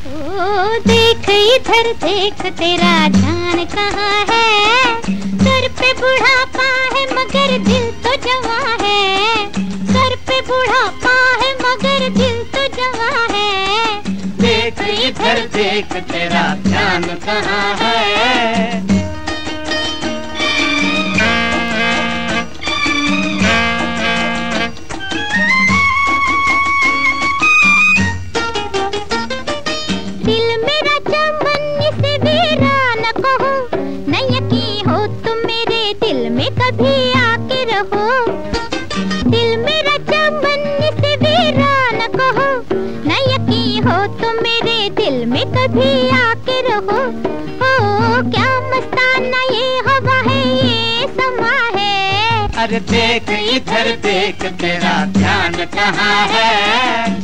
ओ देख इधर देख तेरा ध्यान कहाँ है। सर पे बुढ़ापा है मगर दिल तो जवां है। सर पे बुढ़ापा है मगर दिल तो जवां है। देख इधर देख तेरा ध्यान कहाँ है। दिल मेरा चमन से वीरान कहो, न यकीन हो तुम मेरे दिल में कभी आके रहो। दिल मेरा चमन से वीरान कहो, न यकीन हो तुम मेरे दिल में कभी आके रहो। ओ क्या मस्ताना ये हवा है ये समा है। अरे देख इधर देख तेरा ध्यान कहाँ है।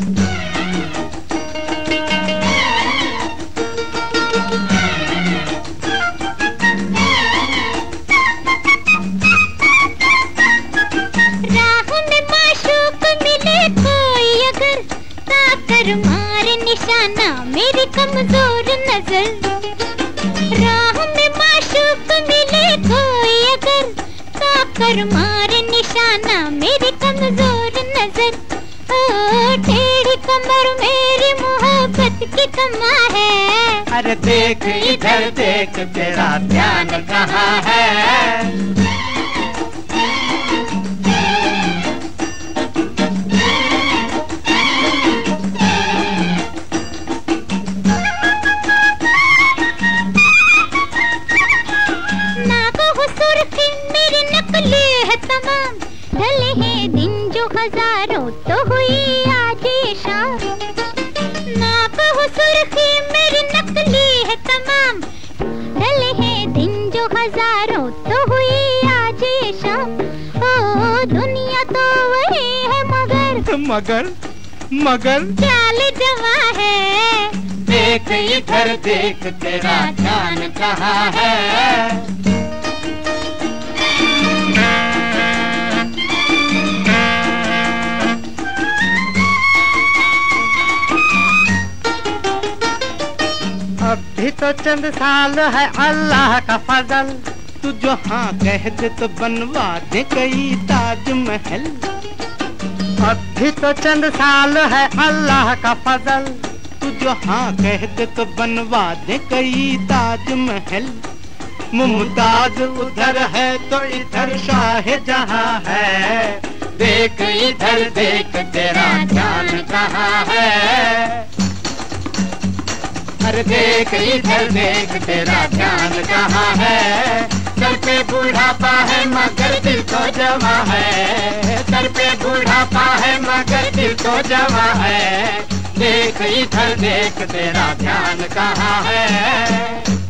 मारे निशाना मेरी कमजोर नजर। राह में माशूक मिले कोई अगर, ताकर मारे निशाना मेरी कमजोर नजर। ओ टेढ़ी कमर मेरी मोहब्बत की कमा है। अरे देख इधर देख तेरा ध्यान कहाँ है। तमाम ढले हैं दिन जो हजारों तो हुई आज ये शाम। ना कहो सुर्खी मेरी नकली है तमाम, ढले हैं दिन जो हजारों तो हुई आज ये शाम। ओ दुनिया तो वही है मगर मगर मगर चाल जवा है। देख इधर देख तेरा ध्यान कहाँ है। अभी तो चंद साल है अल्लाह का फजल, तू जो हाँ कह दे तो बनवा दे कई ताजमहल। अभी तो चंद साल है अल्लाह का फजल, तू जो हाँ कह दे तो बनवा दे कई ताजमहल। मुमताज उधर है तो इधर शाहजहां है। देख इधर देख तेरा ध्यान कहाँ है। अरे देख इधर देख तेरा ध्यान कहाँ है। सर पे बुढ़ापा है मगर दिल तो जवां है। सर पे बुढ़ापा है मगर दिल तो जवां है। देख इधर देख तेरा ध्यान कहाँ है।